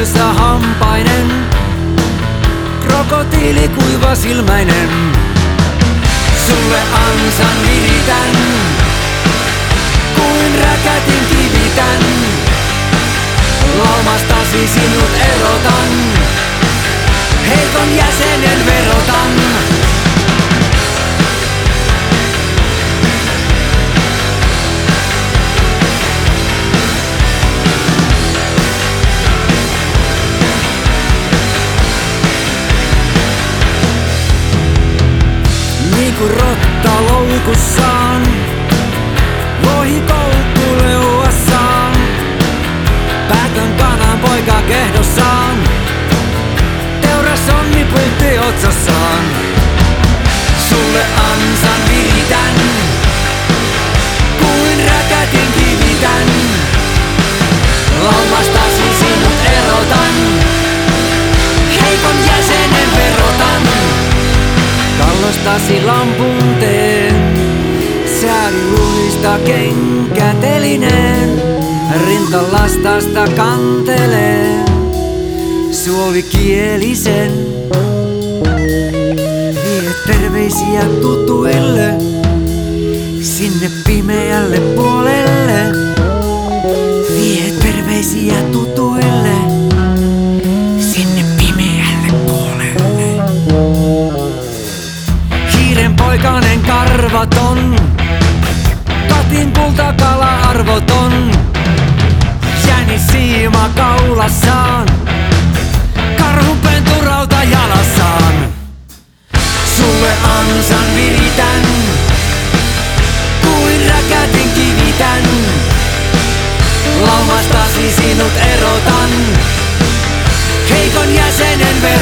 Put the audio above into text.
Suussa hampainen, krokotiili kuivasilmäinen. Sulle ansan viritän, kuin räkätin kivitän. Laumastasi sinut erotan, heikon jäsenen verotan. Niinku rotta loukussaan, lohi koukku leuassaan. Päätön kanan poika kehdossaan, teuras onni pultti otsassaan. Sulle ansan viritän, kuin räkätin kivitän. Laumastasi sinut erotan, heikon jäsenen verotan. Kallostasi lampun teen, sääriluista kenkätelineen. Rintalastasta kantelee, suovikielisen. Vie terveisiä tutuille, sinne pimeälle puolelle. Vie terveisiä tutuille, sinne pimeälle puolelle. Hiirenpoikainen karvaton, katin kultakala arvoton. Jänis siima kaulassaan, karhunpenturauta jalassaan. Sulle ansan viritän, kuin räkätin kivitän. Laumastasi sinut erotan, heikon jäsenen